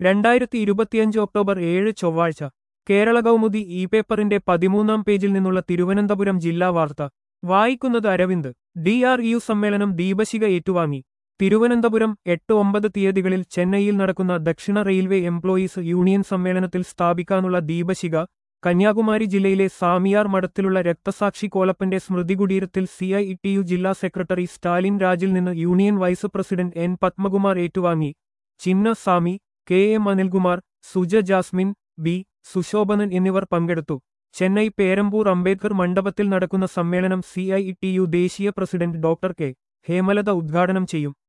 2025 October 7 ചൊവ്വാഴ്ച കേരള കൗമുദി ഈ പേപ്പറിന്റെ 13-ാം പേജിൽ നിന്നുള്ള തിരുവനന്തപുരം ജില്ലാ വാർത്ത വായിക്കുന്നത് അരവിന്ദ്. DRU സമ്മേളനം ദീപശിഖ ഏറ്റുവാങ്ങി. തിരുവനന്തപുരം 8-9 തീയതികളിൽ ചെന്നൈയിൽ നടക്കുന്ന ദക്ഷിണ റെയിൽവേ എംപ്ലോയീസ് യൂണിയൻ സമ്മേളനത്തിൽ സ്ഥാപിക്കാനുള്ള ദീപശിഖ കന്യാകുമാരി ജില്ലയിലെ സാമിയാർ മഠത്തിലുള്ള രക്തസാക്ഷി കോലപ്പന്റെ സ്മൃതികുടീരത്തിൽ CITU ജില്ലാ സെക്രട്ടറി സ്റ്റാലിൻ രാജിൽ നിന്ന് union vice president N Padmakumar ഏറ്റുവാങ്ങി. Chinna Sami, KM Anilkumar, Suja Jasmine, B Sushobhanan എന്നിവർ പങ്കെടുത്തു. ചെന്നൈ പേരമ്പൂർ അംബേദ്കർ മണ്ഡപത്തിൽ നടക്കുന്ന സമ്മേളനം CITU ദേശീയ പ്രസിഡന്റ് ഡോക്ടർ K ഹേമലത ഉദ്ഘാടനം ചെയ്യും.